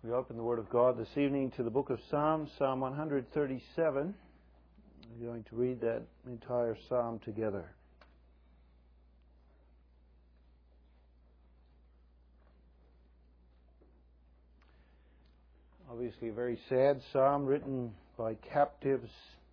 We open the Word of God this evening to the book of Psalms, Psalm 137. We're going to read that entire psalm together. Obviously a very sad psalm written by captives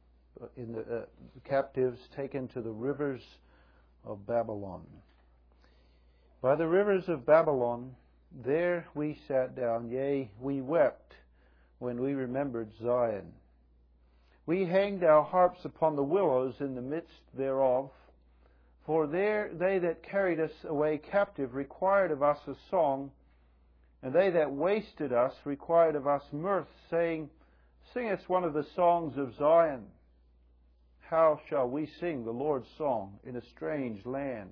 captives taken to the rivers of Babylon. By the rivers of Babylon, there we sat down, yea, we wept when we remembered Zion. We hanged our harps upon the willows in the midst thereof, for there they that carried us away captive required of us a song, and they that wasted us required of us mirth, saying, Sing us one of the songs of Zion. How shall we sing the Lord's song in a strange land?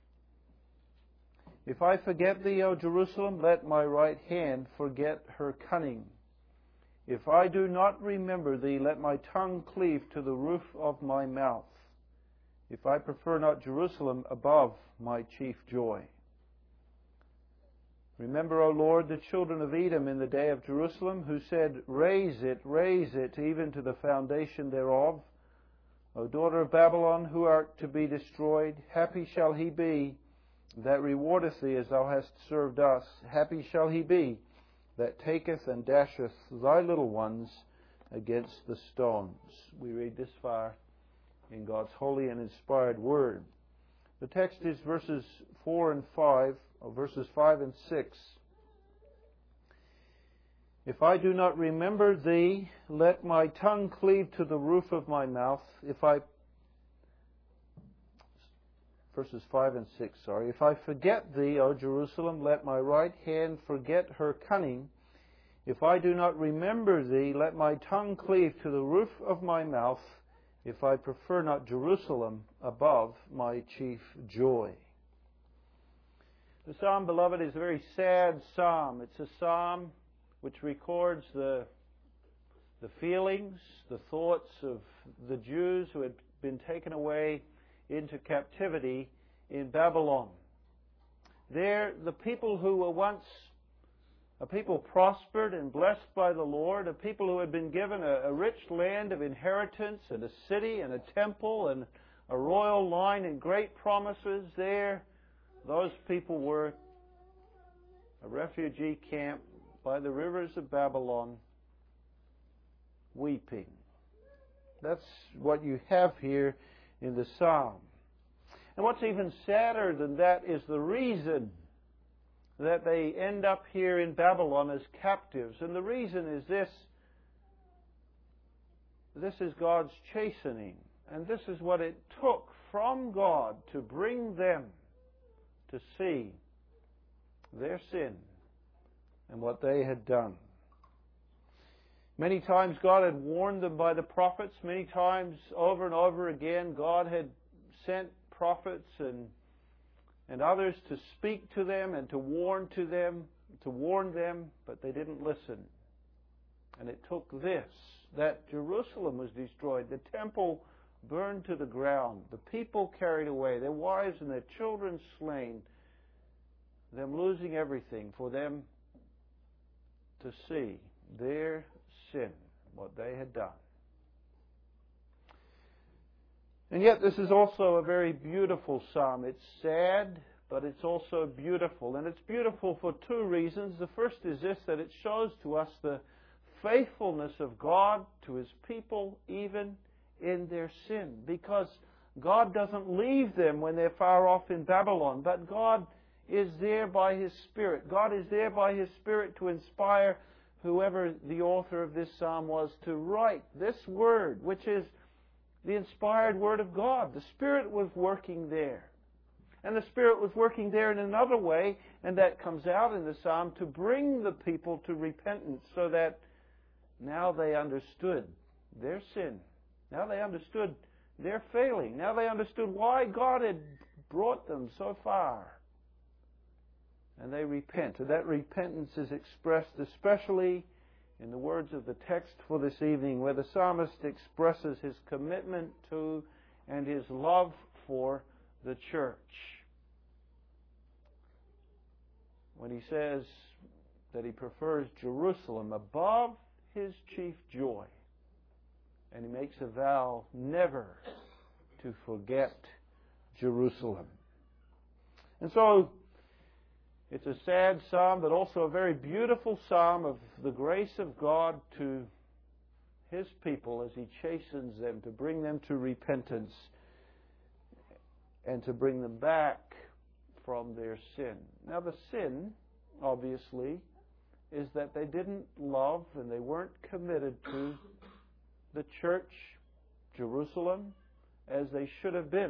If I forget thee, O Jerusalem, let my right hand forget her cunning. If I do not remember thee, let my tongue cleave to the roof of my mouth. If I prefer not Jerusalem above my chief joy. Remember, O Lord, the children of Edom in the day of Jerusalem, who said, raise it, even to the foundation thereof. O daughter of Babylon, who art to be destroyed, happy shall he be that rewardeth thee as thou hast served us. Happy shall he be that taketh and dasheth thy little ones against the stones. We read this far in God's holy and inspired word. The text is verses 4 and 5, or verses 5 and 6. If I do not remember thee, let my tongue cleave to the roof of my mouth. Verses 5 and 6, If I forget thee, O Jerusalem, let my right hand forget her cunning. If I do not remember thee, let my tongue cleave to the roof of my mouth. If I prefer not Jerusalem above my chief joy. The psalm, beloved, is a very sad psalm. It's a psalm which records the feelings, the thoughts of the Jews who had been taken away into captivity in Babylon. There, the people who were once a people prospered and blessed by the Lord, a people who had been given a rich land of inheritance and a city and a temple and a royal line and great promises there, those people were a refugee camp by the rivers of Babylon, weeping. That's what you have here in the psalm. And what's even sadder than that is the reason that they end up here in Babylon as captives. And the reason is this. This is God's chastening. And this is what it took from God to bring them to see their sin and what they had done. Many times God had warned them by the prophets. Many times, over and over again, God had sent prophets and others to speak to them and to warn them, but they didn't listen. And it took this, that Jerusalem was destroyed, the temple burned to the ground, the people carried away, their wives and their children slain, them losing everything, for them to see their sin, what they had done. And yet this is also a very beautiful psalm. It's sad, but it's also beautiful. And it's beautiful for two reasons. The first is this, that it shows to us the faithfulness of God to His people, even in their sin. Because God doesn't leave them when they're far off in Babylon, but God is there by His Spirit. God is there by His Spirit to inspire whoever the author of this psalm was to write this word, which is the inspired Word of God. The Spirit was working there. And the Spirit was working there in another way, and that comes out in the psalm, to bring the people to repentance, so that now they understood their sin. Now they understood their failing. Now they understood why God had brought them so far. And they repent. And that repentance is expressed especially in the words of the text for this evening, where the psalmist expresses his commitment to and his love for the church. When he says that he prefers Jerusalem above his chief joy. And he makes a vow never to forget Jerusalem. And so, it's a sad psalm, but also a very beautiful psalm of the grace of God to His people as He chastens them to bring them to repentance and to bring them back from their sin. Now the sin, obviously, is that they didn't love and they weren't committed to the church, Jerusalem, as they should have been.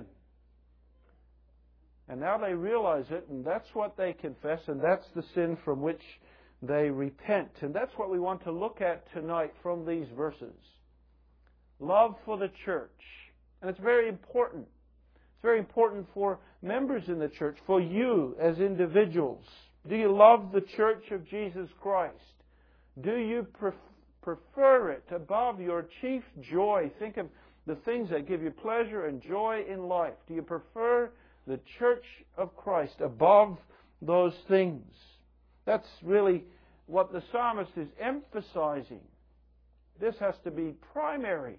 And now they realize it, and that's what they confess, and that's the sin from which they repent. And that's what we want to look at tonight from these verses. Love for the church. And it's very important. It's very important for members in the church, for you as individuals. Do you love the church of Jesus Christ? Do you prefer it above your chief joy? Think of the things that give you pleasure and joy in life. Do you prefer the church of Christ above those things? That's really what the psalmist is emphasizing. This has to be primary.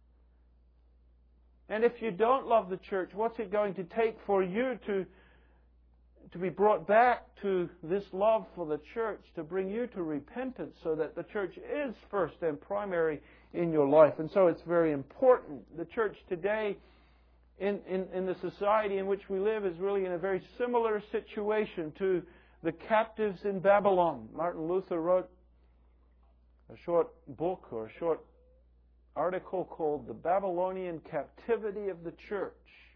And if you don't love the church, what's it going to take for you to be brought back to this love for the church, to bring you to repentance so that the church is first and primary in your life? And so it's very important. The church today, in the society in which we live, is really in a very similar situation to the captives in Babylon. Martin Luther wrote a short book or a short article called The Babylonian Captivity of the Church.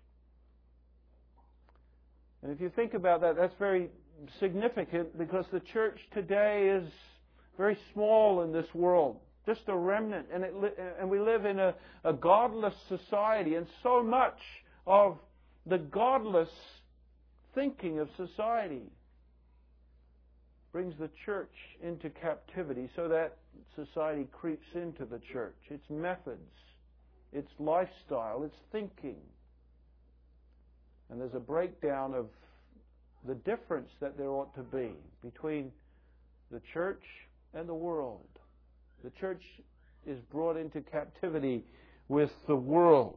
And if you think about that, that's very significant because the church today is very small in this world, just a remnant, and we live in a godless society, and so much of the godless thinking of society brings the church into captivity so that society creeps into the church. Its methods, its lifestyle, its thinking. And there's a breakdown of the difference that there ought to be between the church and the world. The church is brought into captivity with the world.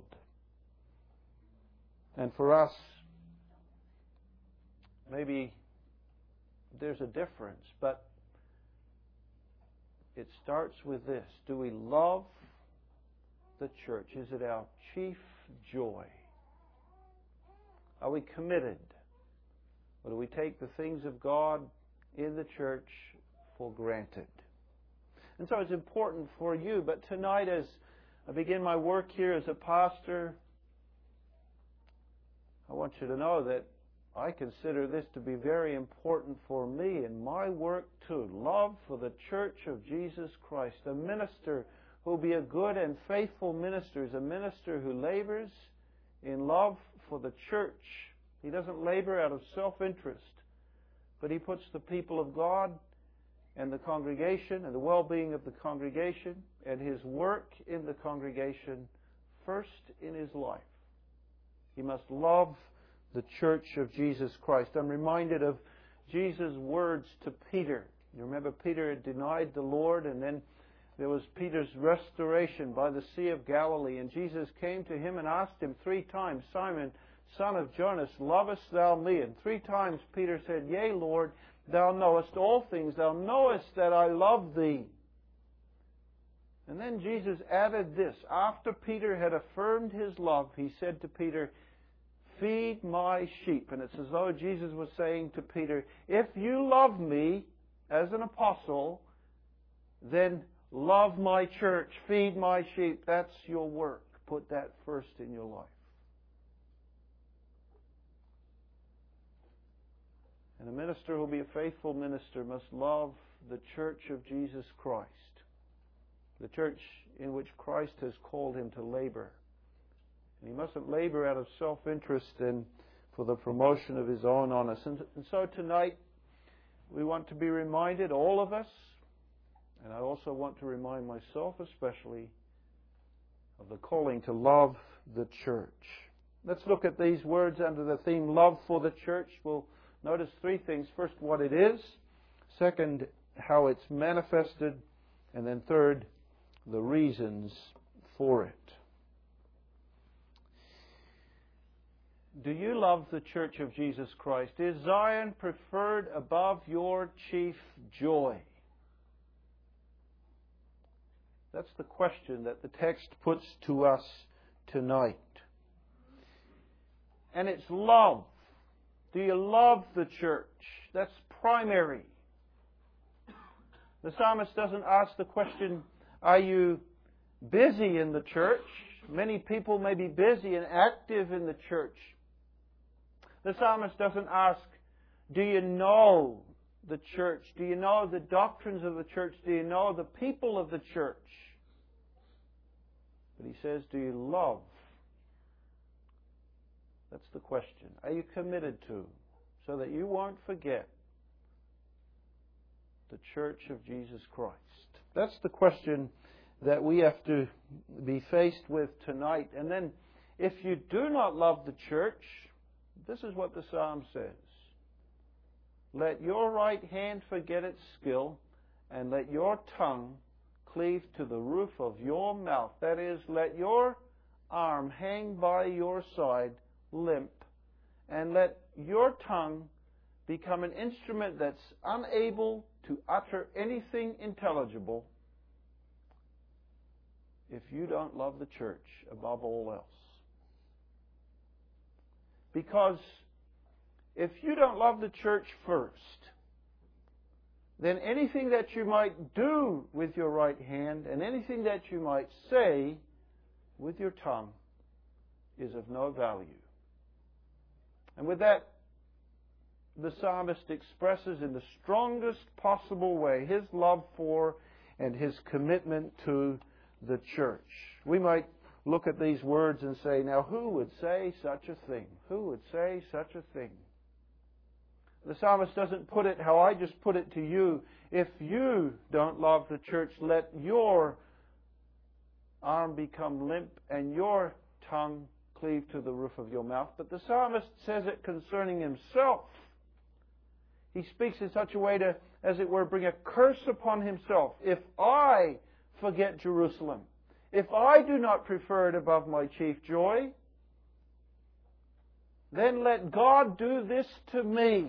And for us, maybe there's a difference, but it starts with this. Do we love the church? Is it our chief joy? Are we committed? Or do we take the things of God in the church for granted? And so it's important for you. But tonight, as I begin my work here as a pastor, I want you to know that I consider this to be very important for me in my work too. Love for the church of Jesus Christ. A minister who will be a good and faithful minister is a minister who labors in love for the church. He doesn't labor out of self-interest, but he puts the people of God and the congregation and the well-being of the congregation and his work in the congregation first in his life. He must love the church of Jesus Christ. I'm reminded of Jesus' words to Peter. You remember Peter had denied the Lord, and then there was Peter's restoration by the Sea of Galilee, and Jesus came to him and asked him 3 times, Simon, son of Jonas, lovest thou me? And 3 times Peter said, Yea, Lord, thou knowest all things. Thou knowest that I love thee. And then Jesus added this. After Peter had affirmed his love, he said to Peter, feed my sheep. And it's as though Jesus was saying to Peter, if you love me as an apostle, then love my church, feed my sheep. That's your work. Put that first in your life. And a minister who will be a faithful minister must love the church of Jesus Christ, the church in which Christ has called him to labor. And he mustn't labor out of self-interest and for the promotion of his own honor. And so tonight, we want to be reminded, all of us, and I also want to remind myself especially, of the calling to love the church. Let's look at these words under the theme, love for the church. We'll notice 3 things. First, what it is. Second, how it's manifested, and then third, the reasons for it. Do you love the Church of Jesus Christ? Is Zion preferred above your chief joy? That's the question that the text puts to us tonight. And it's love. Do you love the church? That's primary. The psalmist doesn't ask the question, are you busy in the church? Many people may be busy and active in the church. The psalmist doesn't ask, do you know the church? Do you know the doctrines of the church? Do you know the people of the church? But he says, do you love? That's the question. Are you committed to? So that you won't forget the Church of Jesus Christ. That's the question that we have to be faced with tonight. And then, if you do not love the church, this is what the psalm says. Let your right hand forget its skill, and let your tongue cleave to the roof of your mouth. That is, let your arm hang by your side, limp, and let your tongue become an instrument that's unable to utter anything intelligible if you don't love the church above all else. Because if you don't love the church first, then anything that you might do with your right hand and anything that you might say with your tongue is of no value. And with that, the psalmist expresses in the strongest possible way his love for and his commitment to the church. We might look at these words and say, now who would say such a thing? Who would say such a thing? The psalmist doesn't put it how I just put it to you. If you don't love the church, let your arm become limp and your tongue cleave to the roof of your mouth. But the psalmist says it concerning himself. He speaks in such a way to, as it were, bring a curse upon himself. If I forget Jerusalem, if I do not prefer it above my chief joy, then let God do this to me.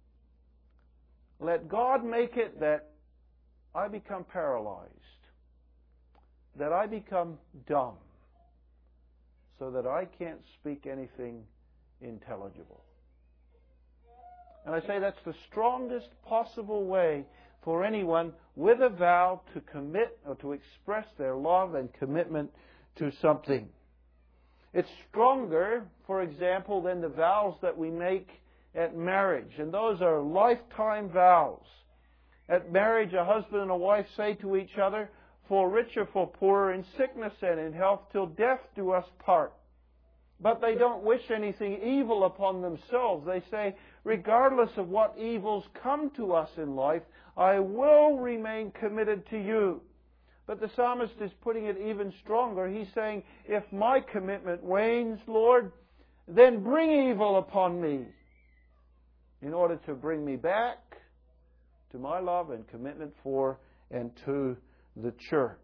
Let God make it that I become paralyzed, that I become dumb, so that I can't speak anything intelligible. And I say that's the strongest possible way for anyone with a vow to commit or to express their love and commitment to something. It's stronger, for example, than the vows that we make at marriage. And those are lifetime vows. At marriage, a husband and a wife say to each other, for richer, for poorer, in sickness and in health, till death do us part. But they don't wish anything evil upon themselves. They say, regardless of what evils come to us in life, I will remain committed to you. But the psalmist is putting it even stronger. He's saying, if my commitment wanes, Lord, then bring evil upon me in order to bring me back to my love and commitment for and to the church.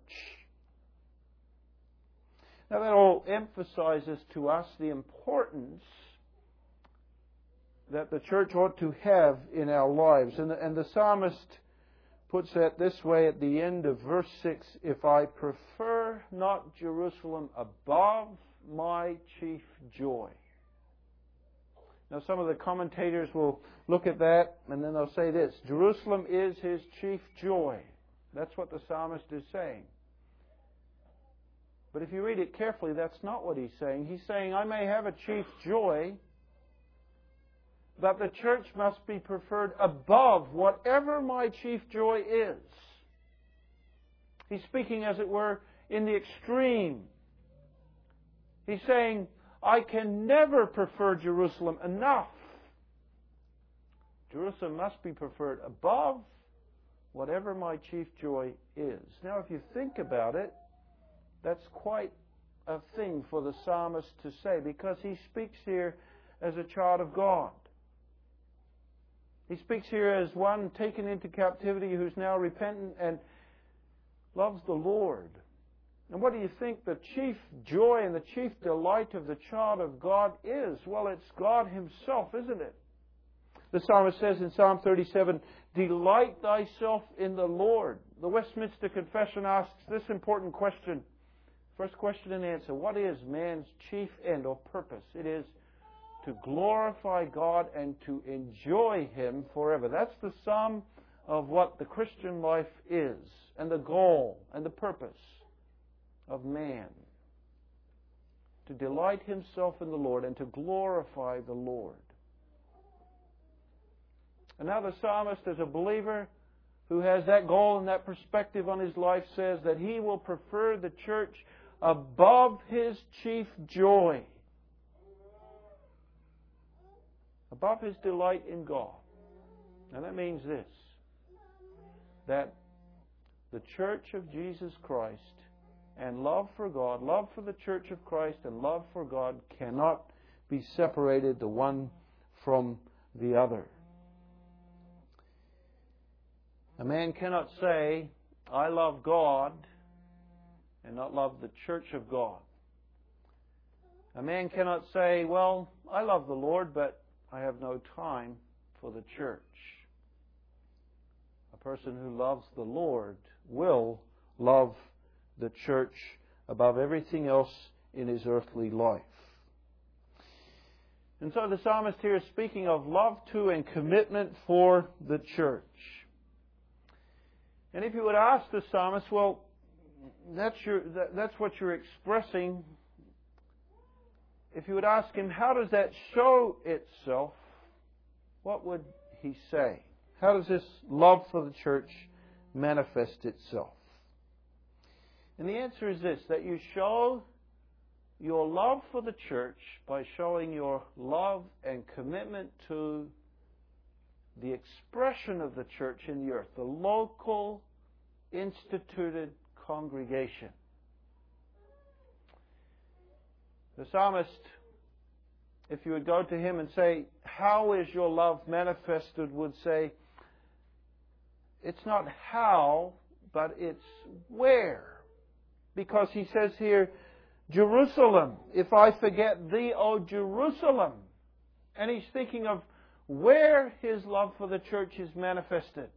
Now that all emphasizes to us the importance that the church ought to have in our lives. And the psalmist puts that this way at the end of verse 6, if I prefer not Jerusalem above my chief joy. Now some of the commentators will look at that and then they'll say this, Jerusalem is his chief joy. That's what the psalmist is saying. But if you read it carefully, that's not what he's saying. He's saying, I may have a chief joy, but the church must be preferred above whatever my chief joy is. He's speaking, as it were, in the extreme. He's saying, I can never prefer Jerusalem enough. Jerusalem must be preferred above whatever my chief joy is. Now, if you think about it, that's quite a thing for the psalmist to say, because he speaks here as a child of God. He speaks here as one taken into captivity who's now repentant and loves the Lord. And what do you think the chief joy and the chief delight of the child of God is? Well, it's God Himself, isn't it? The psalmist says in Psalm 37, "Delight thyself in the Lord." The Westminster Confession asks this important question. First question and answer. What is man's chief end or purpose? It is to glorify God and to enjoy Him forever. That's the sum of what the Christian life is, and the goal and the purpose of man. To delight himself in the Lord and to glorify the Lord. And now the psalmist, as a believer who has that goal and that perspective on his life, says that he will prefer the church above his chief joy, above his delight in God. And that means this, that the church of Jesus Christ and love for God, love for the church of Christ and love for God cannot be separated the one from the other. A man cannot say, "I love God," and not love the church of God. A man cannot say, "Well, I love the Lord, but I have no time for the church." A person who loves the Lord will love the church above everything else in his earthly life. And so the psalmist here is speaking of love to and commitment for the church. And if you would ask the psalmist, well, that's what you're expressing. If you would ask him, how does that show itself? What would he say? How does this love for the church manifest itself? And the answer is this, that you show your love for the church by showing your love and commitment to the expression of the church in the earth, the local instituted congregation. The psalmist, if you would go to him and say, "How is your love manifested?" would say, it's not how, but it's where. Because he says here, Jerusalem, if I forget thee, O Jerusalem. And he's thinking of where his love for the church is manifested.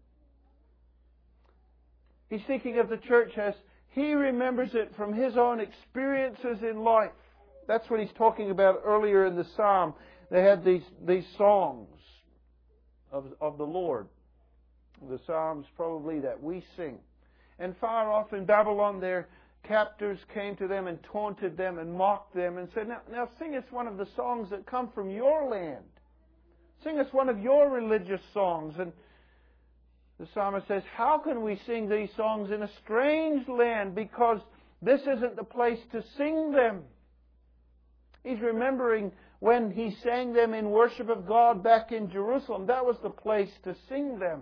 He's thinking of the church as he remembers it from his own experiences in life. That's what he's talking about earlier in the psalm. They had these songs of the Lord. The psalms probably that we sing. And far off in Babylon, their captors came to them and taunted them and mocked them and said, now sing us one of the songs that come from your land. Sing us one of your religious songs. And the psalmist says, how can we sing these songs in a strange land? Because this isn't the place to sing them. He's remembering when he sang them in worship of God back in Jerusalem. That was the place to sing them.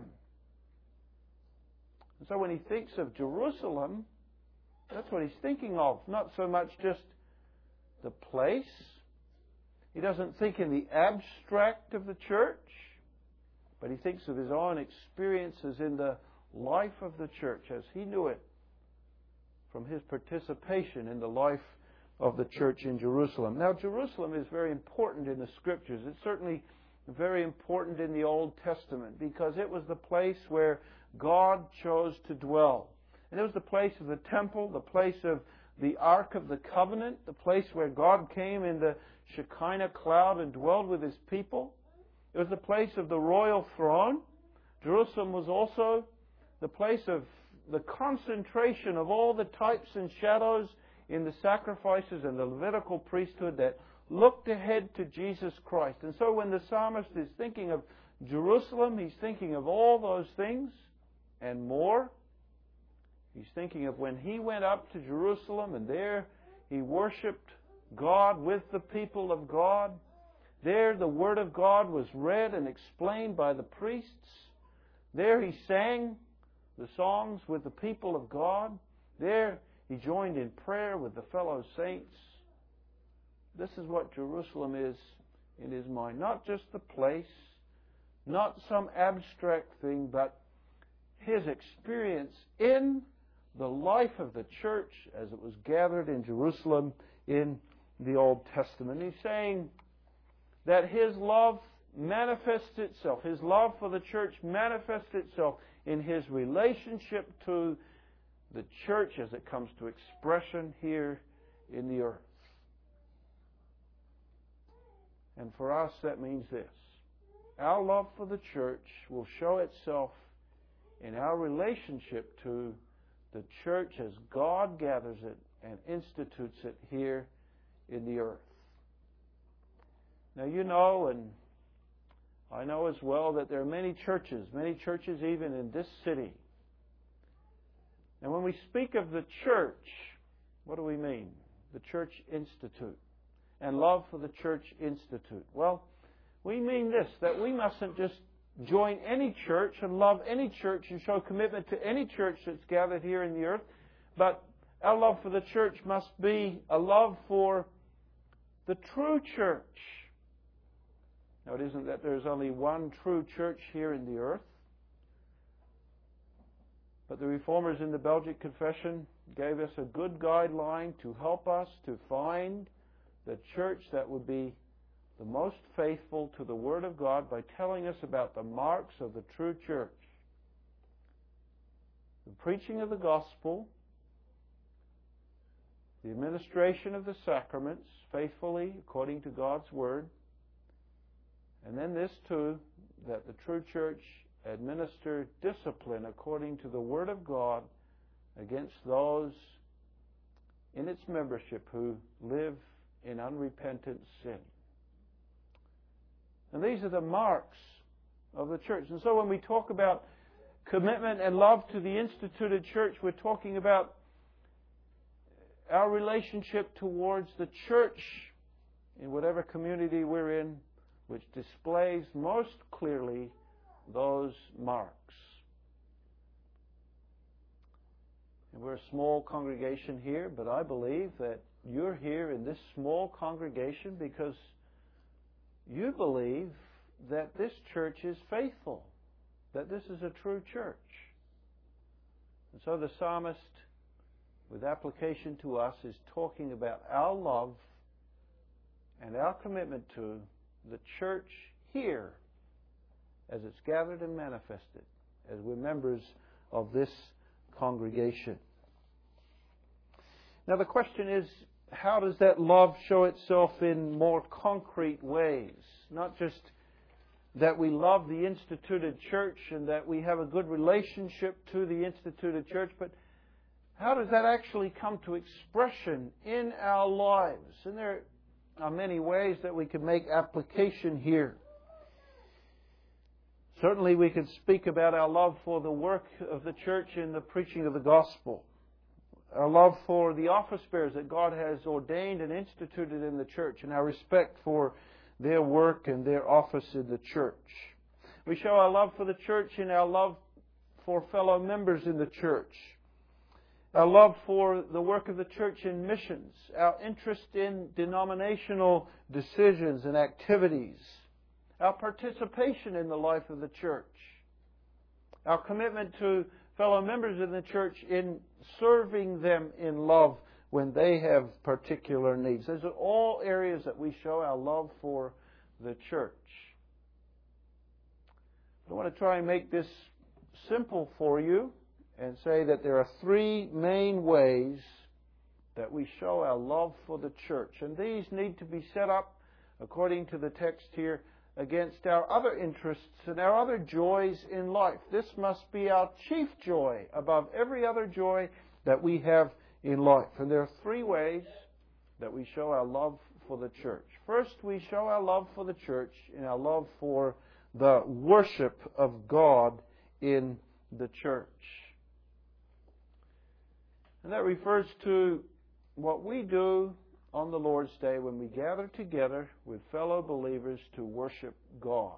And so when he thinks of Jerusalem, that's what he's thinking of. Not so much just the place. He doesn't think in the abstract of the church, but he thinks of his own experiences in the life of the church as he knew it from his participation in the life of the church in Jerusalem. Now, Jerusalem is very important in the Scriptures. It's certainly very important in the Old Testament because it was the place where God chose to dwell. And it was the place of the temple, the place of the Ark of the Covenant, the place where God came in the Shekinah cloud and dwelled with His people. It was the place of the royal throne. Jerusalem was also the place of the concentration of all the types and shadows in the sacrifices and the Levitical priesthood that looked ahead to Jesus Christ. And so when the psalmist is thinking of Jerusalem, he's thinking of all those things and more. He's thinking of when he went up to Jerusalem and there he worshipped God with the people of God. There the Word of God was read and explained by the priests. There he sang the songs with the people of God. There he joined in prayer with the fellow saints. This is what Jerusalem is in his mind. Not just the place, not some abstract thing, but his experience in the life of the church as it was gathered in Jerusalem in the Old Testament. He's saying that his love manifests itself, his love for the church manifests itself in his relationship to the church as it comes to expression here in the earth. And for us, that means this. Our love for the church will show itself in our relationship to the church as God gathers it and institutes it here in the earth. Now, you know, and I know as well, that there are many churches even in this city. And when we speak of the church, what do we mean? The Church Institute and love for the Church Institute. Well, we mean this, that we mustn't just join any church and love any church and show commitment to any church that's gathered here in the earth, but our love for the church must be a love for the true church. Now, it isn't that there's only one true church here in the earth, but the Reformers in the Belgic Confession gave us a good guideline to help us to find the church that would be the most faithful to the Word of God by telling us about the marks of the true church. The preaching of the gospel, the administration of the sacraments faithfully according to God's Word, and then this too, that the true church administer discipline according to the Word of God against those in its membership who live in unrepentant sin. And these are the marks of the church. And so when we talk about commitment and love to the instituted church, we're talking about our relationship towards the church in whatever community we're in, which displays most clearly those marks. And we're a small congregation here, but I believe that you're here in this small congregation because you believe that this church is faithful, that this is a true church. And so the psalmist, with application to us, is talking about our love and our commitment to the church here as it's gathered and manifested, as we're members of this congregation. Now the question is, how does that love show itself in more concrete ways? Not just that we love the instituted church and that we have a good relationship to the instituted church, but how does that actually come to expression in our lives? And there are many ways that we can make application here. Certainly we could speak about our love for the work of the church in the preaching of the gospel. Our love for the office bearers that God has ordained and instituted in the church, and our respect for their work and their office in the church. We show our love for the church in our love for fellow members in the church. Our love for the work of the church in missions. Our interest in denominational decisions and activities. Our participation in the life of the church. Our commitment to fellow members in the church in serving them in love when they have particular needs. Those are all areas that we show our love for the church. I want to try and make this simple for you and say that there are three main ways that we show our love for the church. And these need to be set up, according to the text here, against our other interests and our other joys in life. This must be our chief joy above every other joy that we have in life. And there are three ways that we show our love for the church. First, we show our love for the church in our love for the worship of God in the church. And that refers to what we do on the Lord's Day when we gather together with fellow believers to worship God.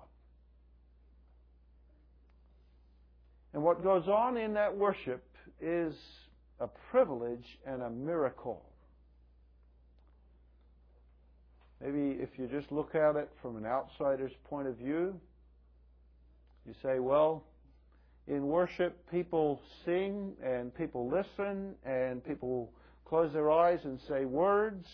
And what goes on in that worship is a privilege and a miracle. Maybe if you just look at it from an outsider's point of view, You say, well, in worship people sing and people listen and people close their eyes and say words.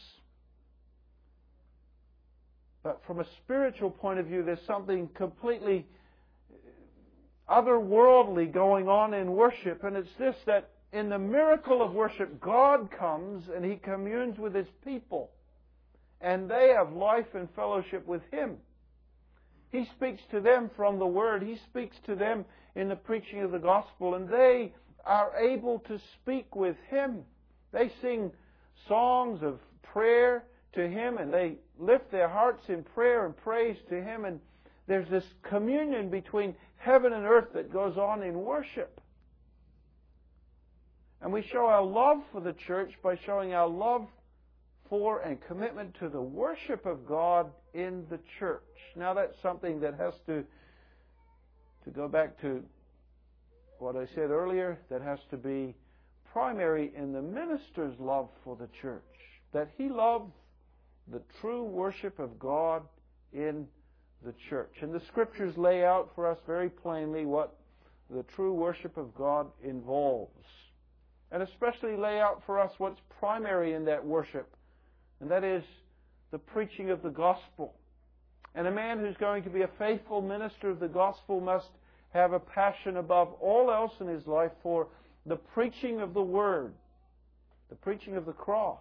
But from a spiritual point of view, there's something completely otherworldly going on in worship, and it's this, that in the miracle of worship, God comes and He communes with His people, and they have life and fellowship with Him. He speaks to them from the Word. He speaks to them in the preaching of the gospel, and they are able to speak with Him. They sing songs of prayer to Him, and they lift their hearts in prayer and praise to Him, and there's this communion between heaven and earth that goes on in worship. And we show our love for the church by showing our love for and commitment to the worship of God in the church. Now that's something that has to go back to what I said earlier, that has to be primary in the minister's love for the church. That he loves the true worship of God in the church. And the Scriptures lay out for us very plainly what the true worship of God involves. And especially lay out for us what's primary in that worship. And that is the preaching of the gospel. And a man who's going to be a faithful minister of the gospel must have a passion above all else in his life for the preaching of the Word, the preaching of the cross.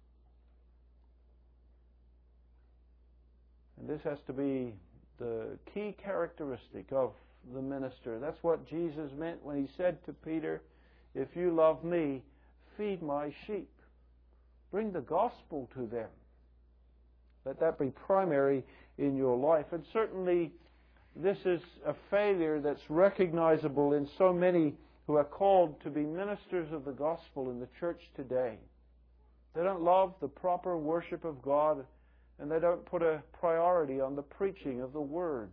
And this has to be the key characteristic of the minister. That's what Jesus meant when He said to Peter, "If you love me, feed my sheep." Bring the gospel to them. Let that be primary in your life. And certainly this is a failure that's recognizable in so many who are called to be ministers of the gospel in the church today. They don't love the proper worship of God, and they don't put a priority on the preaching of the Word.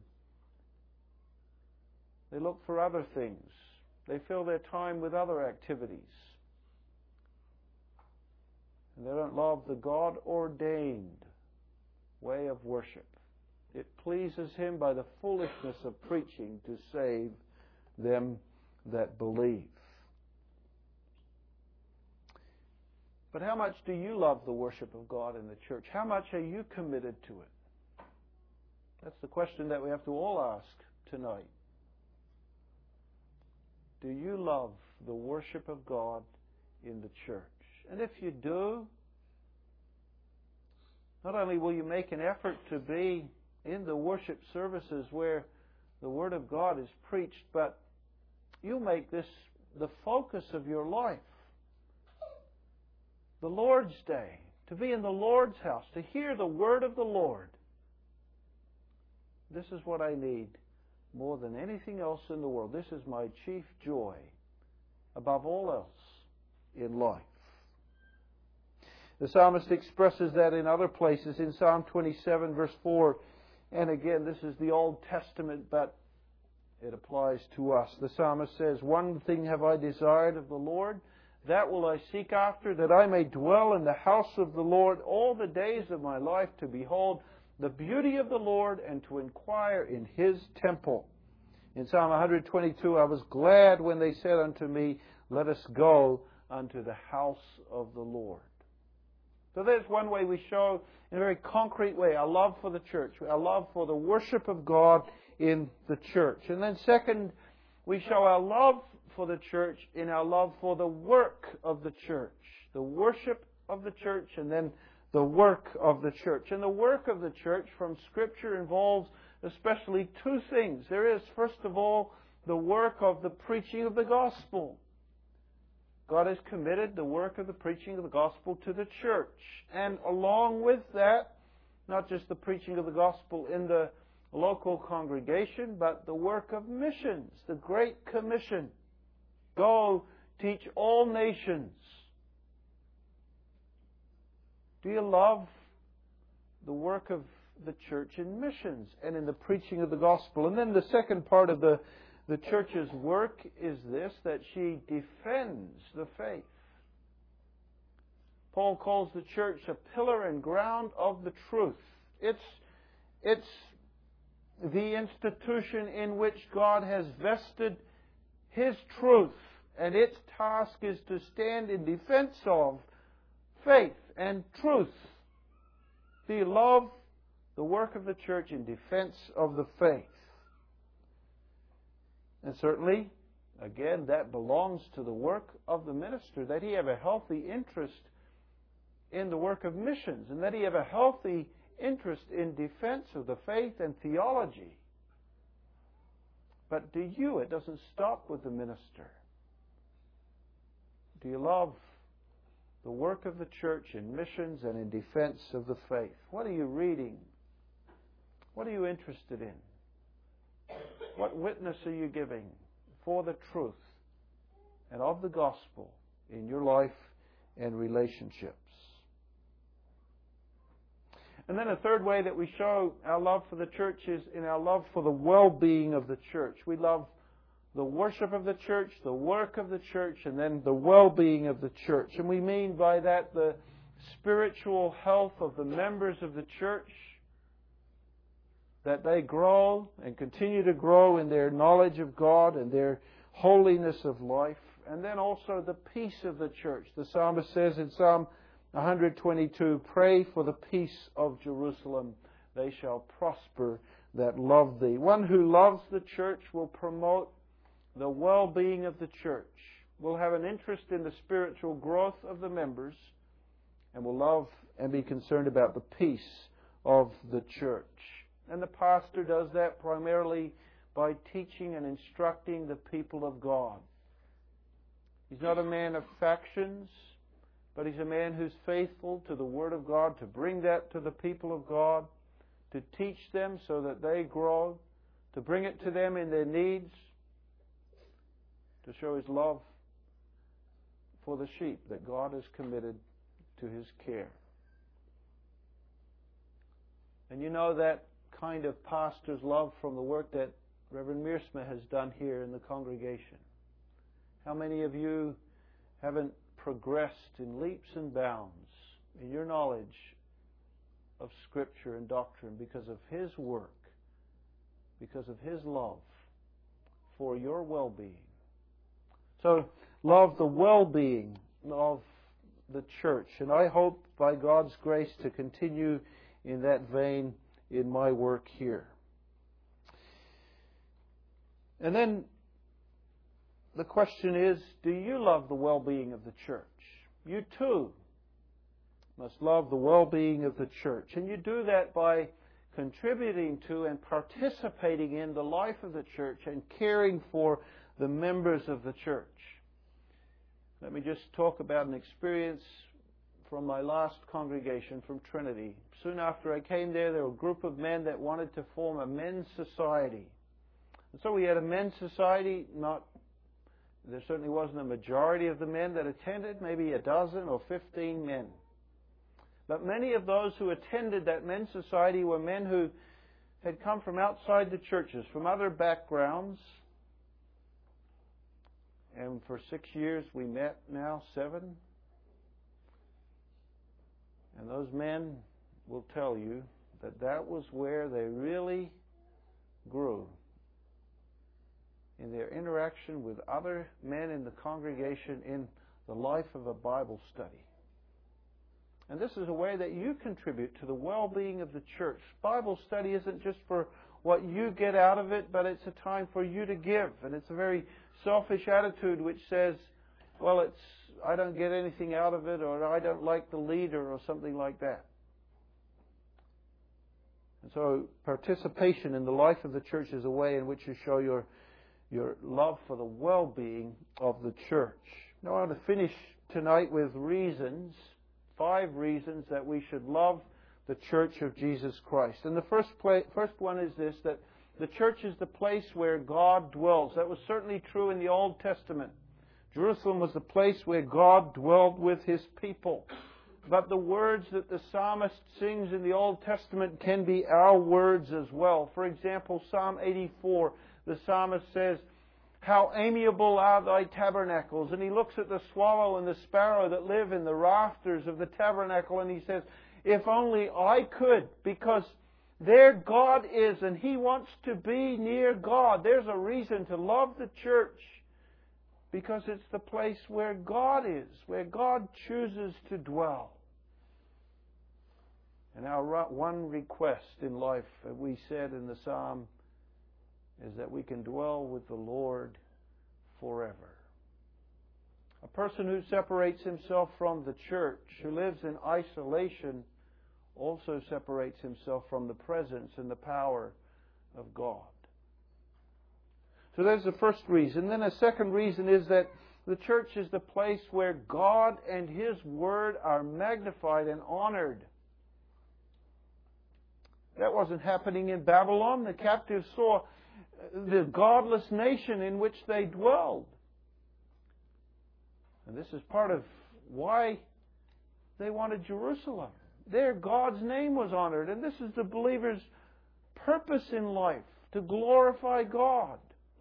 They look for other things. They fill their time with other activities. And they don't love the God-ordained way of worship. It pleases Him by the foolishness of preaching to save them that believe. But how much do you love the worship of God in the church? How much are you committed to it? That's the question that we have to all ask tonight. Do you love the worship of God in the church? And if you do, not only will you make an effort to be in the worship services where the Word of God is preached, but you'll make this the focus of your life. The Lord's Day, to be in the Lord's house, to hear the Word of the Lord. This is what I need more than anything else in the world. This is my chief joy above all else in life. The psalmist expresses that in other places. In Psalm 27, verse 4, and again, this is the Old Testament, but it applies to us. The psalmist says, "One thing have I desired of the Lord, that will I seek after, that I may dwell in the house of the Lord all the days of my life, to behold the beauty of the Lord and to inquire in His temple." In Psalm 122, "I was glad when they said unto me, let us go unto the house of the Lord." So there's one way we show, in a very concrete way, our love for the church, our love for the worship of God in the church. And then second, we show our love for the church in our love for the work of the church. The worship of the church and then the work of the church. And the work of the church from Scripture involves especially two things. There is, first of all, the work of the preaching of the gospel. God has committed the work of the preaching of the gospel to the church. And along with that, not just the preaching of the gospel in the local congregation, but the work of missions, the Great Commission. Go, teach all nations. Do you love the work of the church in missions and in the preaching of the gospel? And then the second part of the church's work is this, that she defends the faith. Paul calls the church a pillar and ground of the truth. It's the institution in which God has vested His truth, and its task is to stand in defense of faith and truth. Do you love the work of the church in defense of the faith? And certainly, again, that belongs to the work of the minister, that he have a healthy interest in the work of missions, and that he have a healthy interest in defense of the faith and theology. But do you? It doesn't stop with the minister. Do you love the work of the church in missions and in defense of the faith? What are you reading? What are you interested in? What witness are you giving for the truth and of the gospel in your life and relationships? And then a third way that we show our love for the church is in our love for the well-being of the church. We love the worship of the church, the work of the church, and then the well-being of the church. And we mean by that the spiritual health of the members of the church, that they grow and continue to grow in their knowledge of God and their holiness of life. And then also the peace of the church. The psalmist says in Psalm 122, "Pray for the peace of Jerusalem. They shall prosper that love thee." One who loves the church will promote the well-being of the church, will have an interest in the spiritual growth of the members, and will love and be concerned about the peace of the church. And the pastor does that primarily by teaching and instructing the people of God. He's not a man of factions, but he's a man who's faithful to the Word of God, to bring that to the people of God, to teach them so that they grow, to bring it to them in their needs, to show his love for the sheep that God has committed to his care. And you know that kind of pastor's love from the work that Reverend Meersma has done here in the congregation. How many of you haven't progressed in leaps and bounds in your knowledge of Scripture and doctrine because of his work, because of his love for your well-being? So, love the well-being of the church. And I hope, by God's grace, to continue in that vein in my work here. And then the question is, do you love the well-being of the church? You too must love the well-being of the church. And you do that by contributing to and participating in the life of the church and caring for the members of the church. Let me just talk about an experience from my last congregation from Trinity. Soon after I came there were a group of men that wanted to form a men's society. And so we had a men's society. There certainly wasn't a majority of the men that attended, maybe a dozen or 15 men. But many of those who attended that men's society were men who had come from outside the churches, from other backgrounds. And for 6 years we met, now 7. And those men will tell you that that was where they really grew, in their interaction with other men in the congregation in the life of a Bible study. And this is a way that you contribute to the well-being of the church. Bible study isn't just for what you get out of it, but it's a time for you to give. And it's a very selfish attitude which says, well, I don't get anything out of it, or I don't like the leader, or something like that. And so participation in the life of the church is a way in which you show your love for the well-being of the church. Now I want to finish tonight with 5 reasons that we should love the church of Jesus Christ. And the first one is this, that the church is the place where God dwells. That was certainly true in the Old Testament. Jerusalem was the place where God dwelled with His people. But the words that the psalmist sings in the Old Testament can be our words as well. For example, Psalm 84, the psalmist says, "How amiable are thy tabernacles." And he looks at the swallow and the sparrow that live in the rafters of the tabernacle, and he says, if only I could, because There God is, and He wants to be near God. There's a reason to love the church, because it's the place where God is, where God chooses to dwell. And our one request in life, we said in the psalm, is that we can dwell with the Lord forever. A person who separates himself from the church, who lives in isolation, also separates himself from the presence and the power of God. So there's the first reason. Then a second reason is that the church is the place where God and His Word are magnified and honored. That wasn't happening in Babylon. The captives saw the godless nation in which they dwelled. And this is part of why they wanted Jerusalem. There God's name was honored. And this is the believer's purpose in life, to glorify God.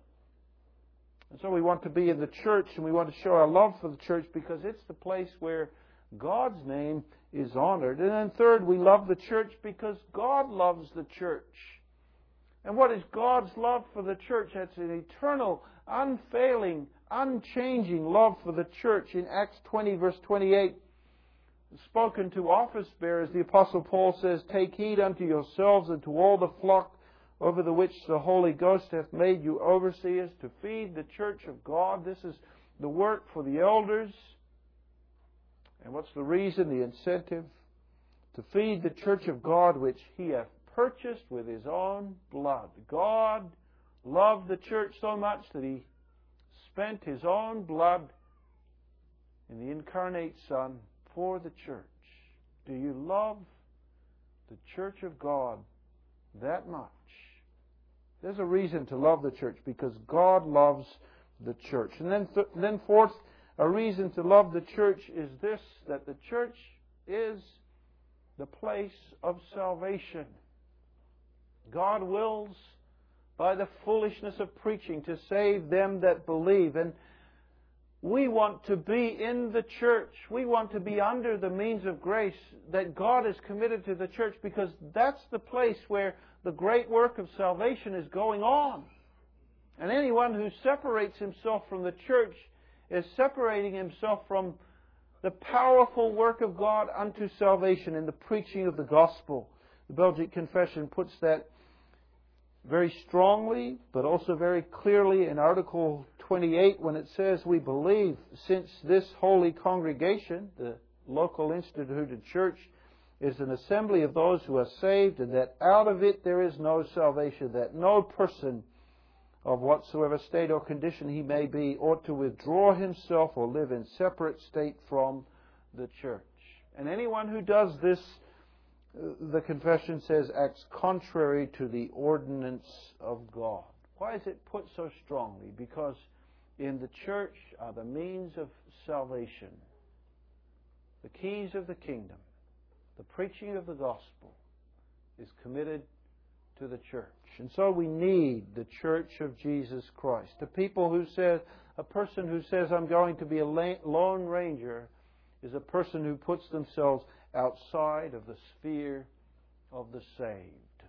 And so we want to be in the church, and we want to show our love for the church because it's the place where God's name is honored. And then third, we love the church because God loves the church. And what is God's love for the church? That's an eternal, unfailing, unchanging love for the church. In Acts 20, verse 28, spoken to office bearers, the Apostle Paul says, "Take heed unto yourselves and to all the flock over the which the Holy Ghost hath made you overseers, to feed the church of God." This is the work for the elders. And what's the reason, the incentive? To feed the church of God which He hath purchased with His own blood. God loved the church so much that He spent His own blood in the incarnate Son for the church. Do you love the church of God that much? There's a reason to love the church, because God loves the church. And then fourth, a reason to love the church is this, that the church is the place of salvation. God wills, by the foolishness of preaching, to save them that believe. And we want to be in the church. We want to be under the means of grace that God has committed to the church, because that's the place where the great work of salvation is going on. And anyone who separates himself from the church is separating himself from the powerful work of God unto salvation in the preaching of the gospel. The Belgic Confession puts that very strongly, but also very clearly in Article 28 when it says, "We believe, since this holy congregation, the local instituted church, is an assembly of those who are saved, and that out of it there is no salvation, that no person of whatsoever state or condition he may be ought to withdraw himself or live in separate state from the church." And anyone who does this, the confession says, acts contrary to the ordinance of God. Why is it put so strongly? Because in the church are the means of salvation, the keys of the kingdom. The preaching of the gospel is committed to the church. And so we need the church of Jesus Christ. A person who says, "I'm going to be a lone ranger," is a person who puts themselves outside of the sphere of the saved.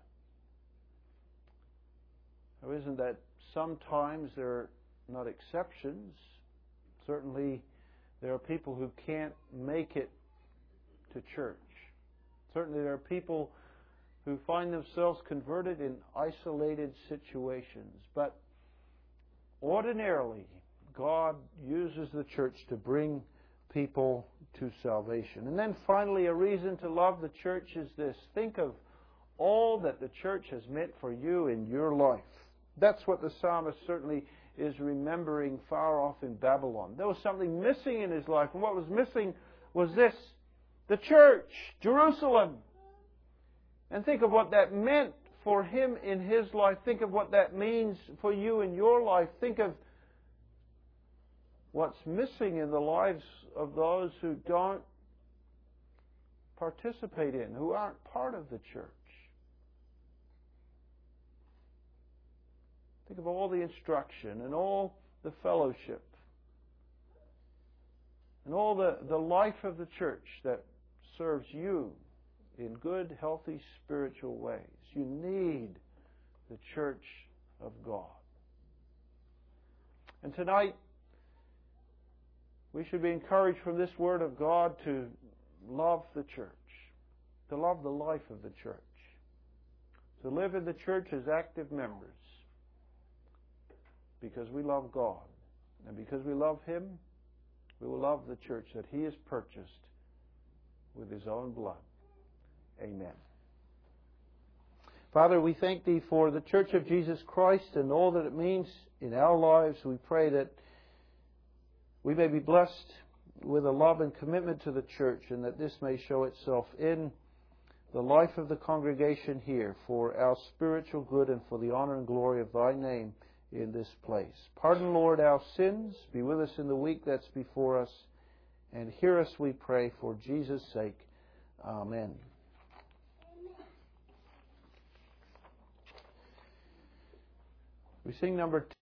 Now, isn't that sometimes there are not exceptions? Certainly there are people who can't make it to church. Certainly there are people who find themselves converted in isolated situations. But ordinarily, God uses the church to bring people to salvation. And then finally, a reason to love the church is this. Think of all that the church has meant for you in your life. That's what the psalmist certainly is remembering far off in Babylon. There was something missing in his life, and what was missing was this: the church, Jerusalem. And think of what that meant for him in his life. Think of what that means for you in your life. Think of what's missing in the lives of those who don't participate in, who aren't part of the church. Think of all the instruction and all the fellowship and all the life of the church that serves you in good, healthy, spiritual ways. You need the church of God. And tonight, we should be encouraged from this Word of God to love the church, to love the life of the church, to live in the church as active members, because we love God. And because we love Him, we will love the church that He has purchased with His own blood. Amen. Father, we thank Thee for the Church of Jesus Christ and all that it means in our lives. We pray that we may be blessed with a love and commitment to the church, and that this may show itself in the life of the congregation here for our spiritual good and for the honor and glory of Thy name in this place. Pardon, Lord, our sins. Be with us in the week that's before us. And hear us, we pray, for Jesus' sake. Amen. We sing number 2.